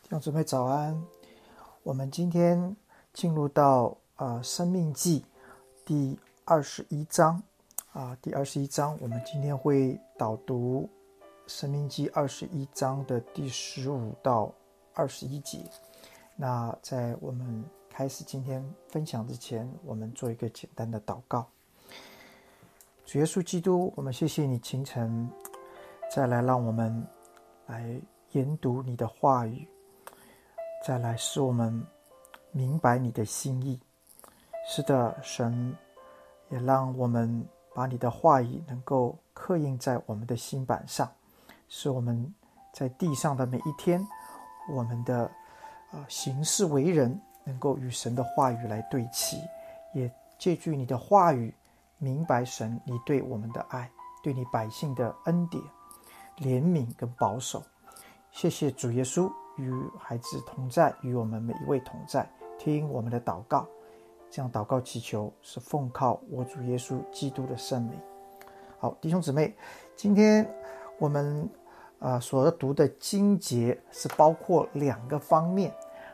弟兄姊妹早安，我们今天进入到生命记第21章第21章，我们今天会导读生命记21章的第15到21节。那在我们开始今天分享之前，我们做一个简单的祷告。主耶稣基督，我们谢谢你清晨再来让我们来研读你的话语，再来使我们明白你的心意。是的，神也让我们把你的话语能够刻印在我们的心板上，使我们在地上的每一天，我们的行事为人能够与神的话语来对齐，也借据你的话语明白神你对我们的爱，对你百姓的恩典、怜悯跟保守。谢谢主耶稣与孩子同在，与我们每一位同在，听我们的祷告。这样祷告祈求是奉靠我主耶稣基督的圣名。好，弟兄姊妹，今天我们所读的经节是包括两个方面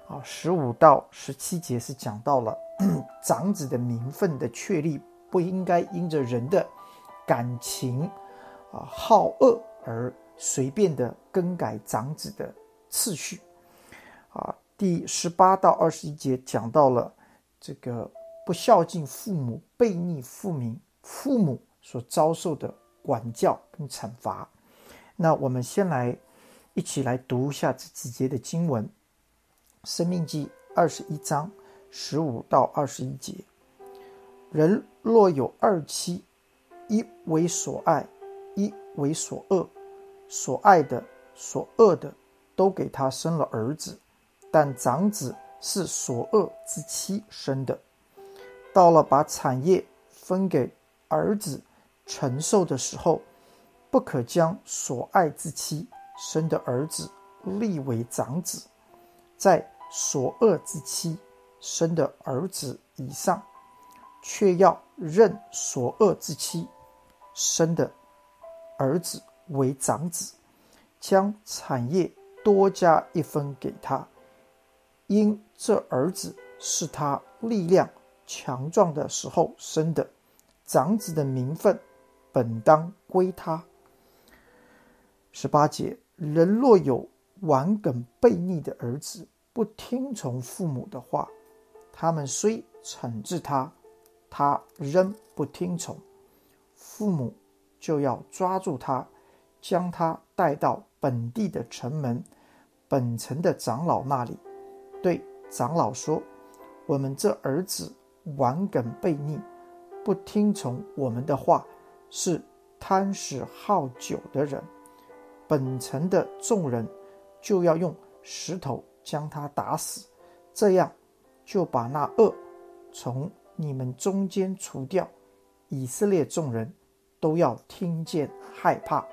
15到17节是讲到了长子的名分的确立，不应该因着人的感情好恶而随便的更改长子的次序第18到21节讲到了这个不孝敬父母、悖逆父母所遭受的管教跟惩罚。那我们先来一起来读一下这几节的经文。申命记21章15到21节，人若有二妻，一为所爱，一为所恶，所爱的所恶的都给他生了儿子，但长子是所恶之妻生的。到了把产业分给儿子承受的时候，不可将所爱之妻生的儿子立为长子，在所恶之妻生的儿子以上，却要认所恶之妻生的儿子为长子，将产业多加一分给他，因这儿子是他力量强壮的时候生的，长子的名分本当归他。18节，人若有顽梗悖逆的儿子，不听从父母的话，他们虽惩治他，他仍不听从，父母就要抓住他，将他带到本地的城门，本城的长老那里，对长老说，我们这儿子顽梗悖逆，不听从我们的话，是贪食好酒的人。本城的众人就要用石头将他打死，这样就把那恶从你们中间除掉，以色列众人都要听见害怕。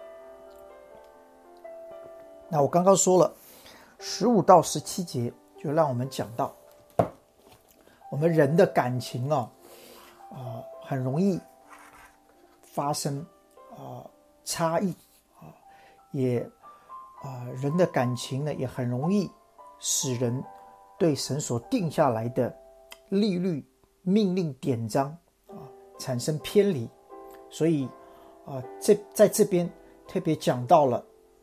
那我刚刚说了15到17节，就让我们讲到我们人的感情很容易发生差异也人的感情呢也很容易使人对神所定下来的律例、命令、典章产生偏离。所以在这边特别讲到了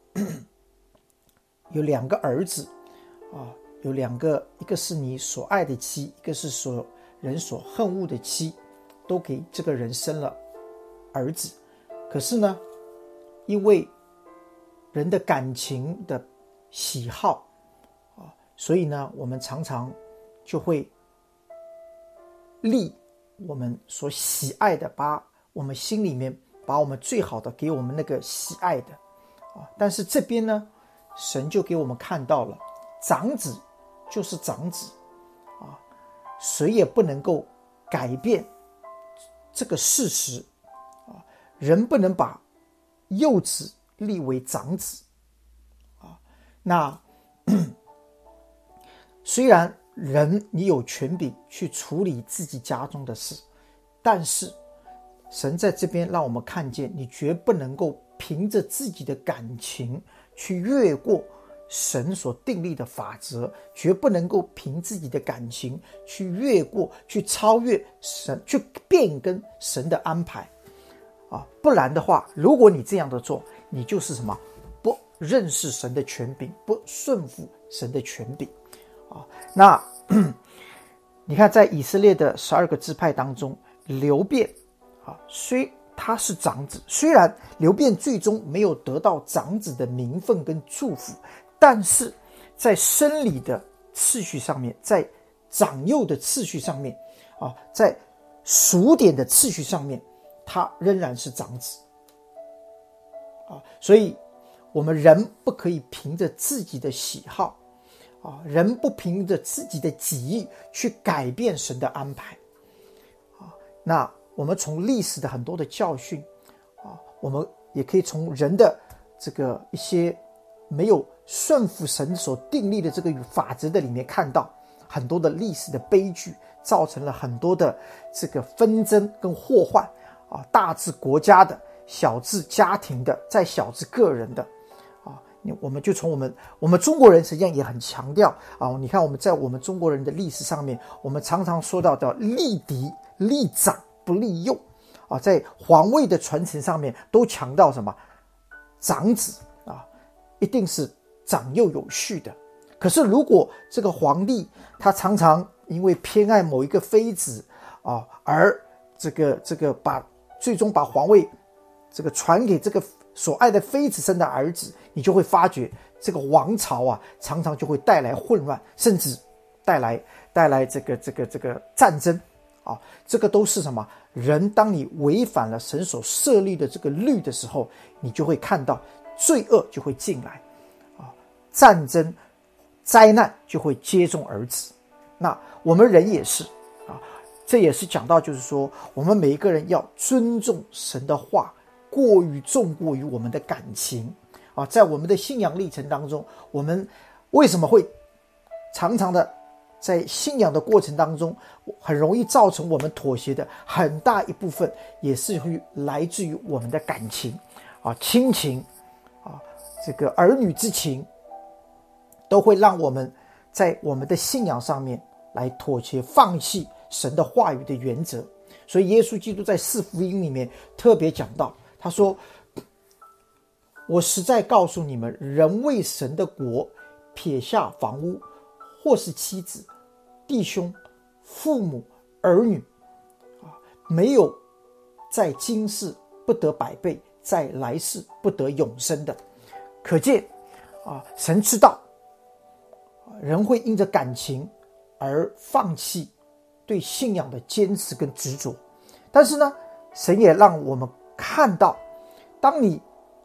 有两个儿子有两个，一个是你所爱的妻，一个是人所恨恶的妻，都给这个人生了儿子。可是呢，因为人的感情的喜好所以呢，我们常常就会立我们所喜爱的，把我们心里面把我们最好的给我们那个喜爱的但是这边呢，神就给我们看到了长子就是长子谁也不能够改变这个事实人不能把幼子立为长子那虽然人你有权柄去处理自己家中的事，但是神在这边让我们看见，你绝不能够凭着自己的感情去越过神所订立的法则，绝不能够凭自己的感情去越过、去超越神，去变更神的安排不然的话，如果你这样的做，你就是什么？不认识神的权柄，不顺服神的权柄那你看，在以色列的12个支派当中，流便虽他是长子，虽然流便最终没有得到长子的名分跟祝福，但是在生理的次序上面，在长幼的次序上面在数点的次序上面，他仍然是长子所以我们人不可以凭着自己的喜好人不凭着自己的己意去改变神的安排那我们从历史的很多的教训我们也可以从人的这个一些没有顺服神所订立的这个法则的里面看到很多的历史的悲剧，造成了很多的这个纷争跟祸患大至国家的，小至家庭的，再小至个人的我们就从我们中国人实际上也很强调你看我们在我们中国人的历史上面，我们常常说到的立嫡立长不立幼在皇位的传承上面都强调什么？长子一定是长幼有序的。可是如果这个皇帝他常常因为偏爱某一个妃子而这个最终把皇位这个传给这个所爱的妃子生的儿子，你就会发觉这个王朝常常就会带来混乱，甚至带来这个战争这个都是什么？人当你违反了神所设立的这个律的时候，你就会看到罪恶就会进来战争灾难就会接踵而至。那我们人也是这也是讲到就是说，我们每一个人要尊重神的话，重过于我们的感情在我们的信仰历程当中，我们为什么会常常的在信仰的过程当中很容易造成我们妥协的很大一部分，也是来自于我们的感情亲情这个儿女之情，都会让我们在我们的信仰上面来妥协，放弃神的话语的原则。所以耶稣基督在4福音里面特别讲到，他说，我实在告诉你们，人为神的国撇下房屋，或是妻子、弟兄、父母、儿女没有在今世不得100倍，在来世不得永生的。可见神知道人会因着感情而放弃对信仰的坚持跟执着，但是呢，神也让我们看到，当你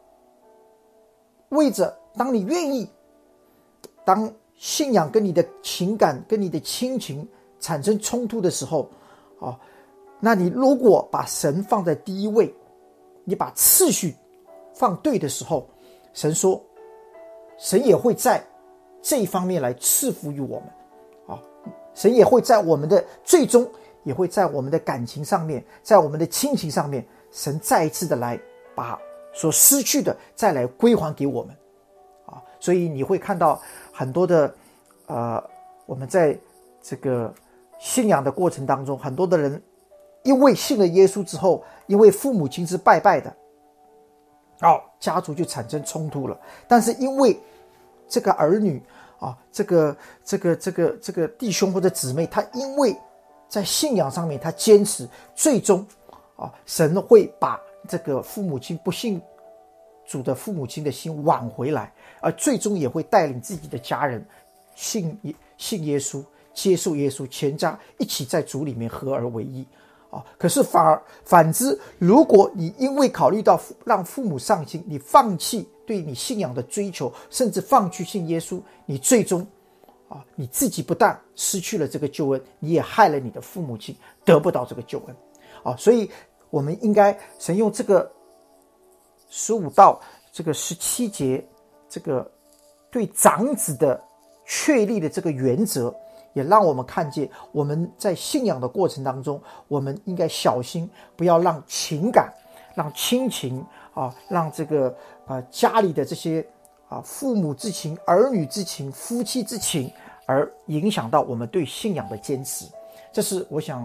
愿意，当信仰跟你的情感跟你的亲情产生冲突的时候那你如果把神放在第一位，你把次序放对的时候，神说神也会在这一方面来赐福于我们神也会在我们的最终也会在我们的感情上面，在我们的亲情上面，神再一次的来把所失去的再来归还给我们所以你会看到很多的我们在这个信仰的过程当中，很多的人因为信了耶稣之后，因为父母亲是拜拜的家族就产生冲突了。但是因为这个儿女这个弟兄或者姊妹，他因为在信仰上面他坚持，最终神会把这个父母亲不信主的父母亲的心挽回来，而最终也会带领自己的家人信耶稣，接受耶稣，全家一起在主里面合而为一可是反之，如果你因为考虑到让父母伤心，你放弃对你信仰的追求，甚至放弃信耶稣，你最终你自己不但失去了这个救恩，你也害了你的父母亲得不到这个救恩所以我们应该神用这个15到这个17节这个对长子的确立的这个原则，也让我们看见我们在信仰的过程当中，我们应该小心，不要让情感、让亲情让这个家里的这些父母之情、儿女之情、夫妻之情，而影响到我们对信仰的坚持。这是我想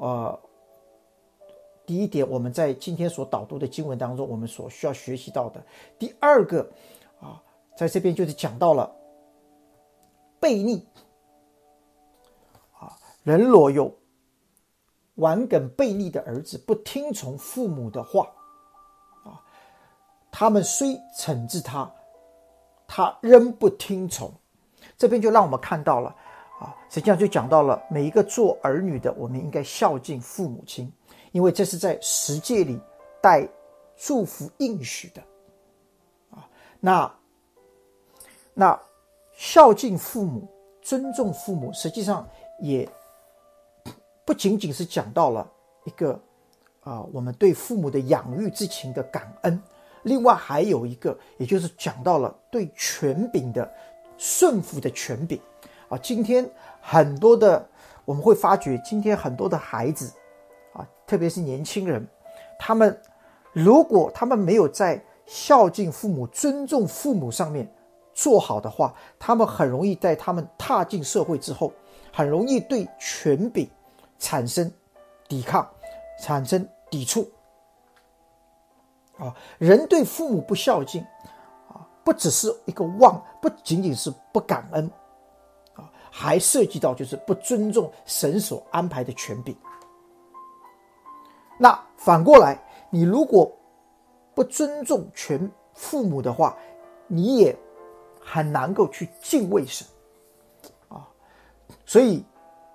第一点，我们在今天所导读的经文当中，我们所需要学习到的。第二个在这边就是讲到了悖逆人若有顽梗悖逆的儿子，不听从父母的话他们虽惩治他，他仍不听从。这边就让我们看到了实际上就讲到了每一个做儿女的，我们应该孝敬父母亲，因为这是在十诫里带祝福应许的那孝敬父母、尊重父母，实际上也不仅仅是讲到了一个我们对父母的养育之情的感恩，另外还有一个，也就是讲到了对权柄的顺服的权柄今天很多的我们会发觉，今天很多的孩子特别是年轻人，如果他们没有在孝敬父母、尊重父母上面做好的话，他们很容易在他们踏进社会之后，很容易对权柄产生抵抗，产生抵触人对父母不孝敬不只是一个不仅仅是不感恩还涉及到就是不尊重神所安排的权柄。那反过来，你如果不尊重父母的话，你也很难够去敬畏神所以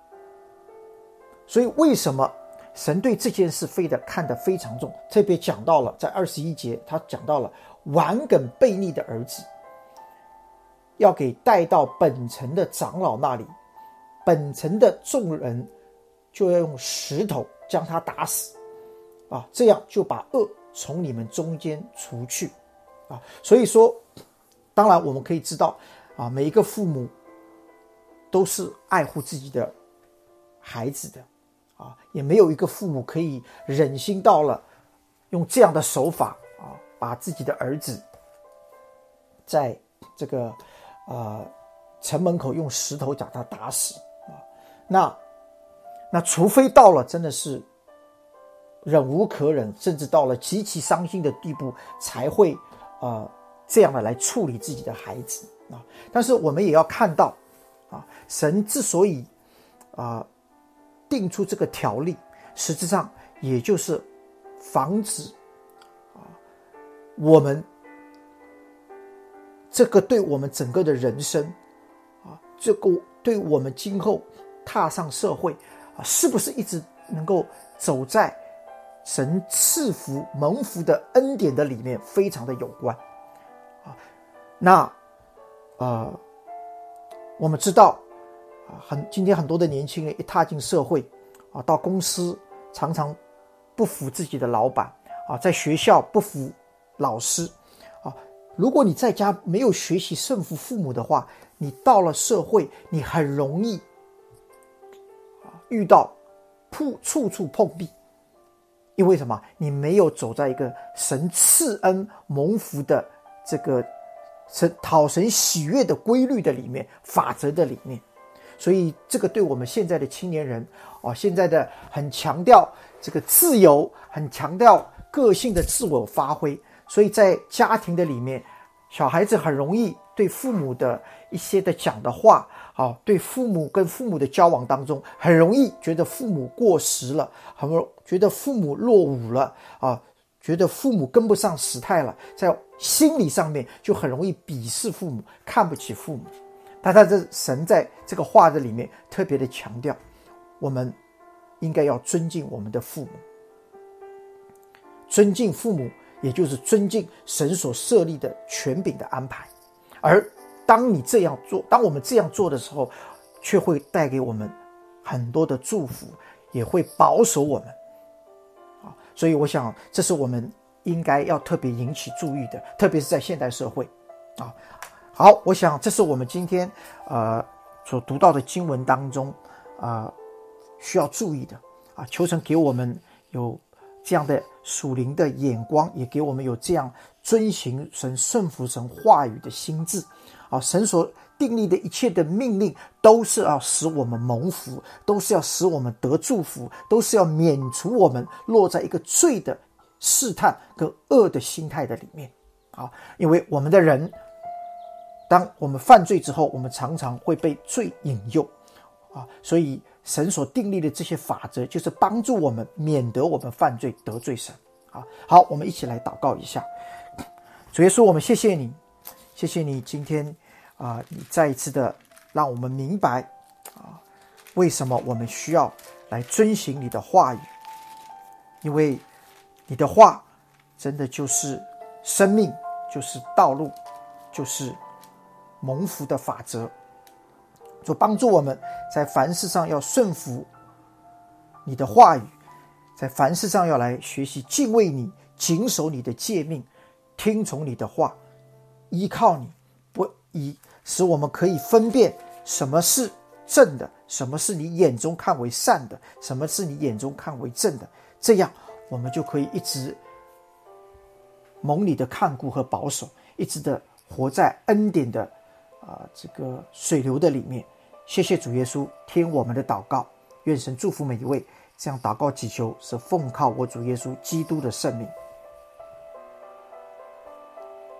为什么神对这件事看得非常重？特别讲到了在21节，他讲到了顽梗悖逆的儿子要给带到本城的长老那里，本城的众人就要用石头将他打死这样就把恶从你们中间除去所以说当然我们可以知道每一个父母都是爱护自己的孩子的也没有一个父母可以忍心到了用这样的手法把自己的儿子在这个城门口用石头将他打死那除非到了真的是忍无可忍，甚至到了极其伤心的地步，才会这样的来处理自己的孩子但是我们也要看到神之所以定出这个条例，实质上也就是防止我们这个对我们整个的人生这个对我们今后踏上社会是不是一直能够走在神赐福蒙福的恩典的里面，非常的有关那我们知道今天很多的年轻人一踏进社会到公司常常不服自己的老板在学校不服老师如果你在家没有学习顺服父母的话，你到了社会你很容易遇到处处碰壁。因为什么？你没有走在一个神赐恩蒙福的这个讨神喜悦的规律的里面，法则的里面。所以这个对我们现在的青年人现在的很强调这个自由，很强调个性的自我发挥，所以在家庭的里面，小孩子很容易对父母的一些的讲的话对父母跟父母的交往当中，很容易觉得父母过时了，觉得父母落伍了觉得父母跟不上时态了，在心理上面就很容易鄙视父母，看不起父母。但神在这个话的里面特别的强调，我们应该要尊敬我们的父母。尊敬父母也就是尊敬神所设立的权柄的安排。而当我们这样做的时候，却会带给我们很多的祝福，也会保守我们所以我想这是我们应该要特别引起注意的，特别是在现代社会好，我想这是我们今天所读到的经文当中需要注意的求神给我们有这样的属灵的眼光，也给我们有这样遵行神、顺服神话语的心智。神所订立的一切的命令，都是要使我们蒙福，都是要使我们得祝福，都是要免除我们落在一个罪的试探跟恶的心态的里面。因为我们的人，当我们犯罪之后，我们常常会被罪引诱所以神所订立的这些法则，就是帮助我们免得我们犯罪得罪神。好，我们一起来祷告一下。主耶稣，我们谢谢你，谢谢你今天你再一次的让我们明白为什么我们需要来遵行你的话语，因为你的话真的就是生命，就是道路，就是蒙福的法则，就帮助我们在凡事上要顺服你的话语，在凡事上要来学习敬畏你，谨守你的诫命，听从你的话，依靠你，不以使我们可以分辨什么是正的，什么是你眼中看为善的，什么是你眼中看为正的，这样我们就可以一直蒙你的看顾和保守，一直的活在恩典的这个水流的里面。谢谢主耶稣，听我们的祷告，愿神祝福每一位。这样祷告祈求是奉靠我主耶稣基督的圣名。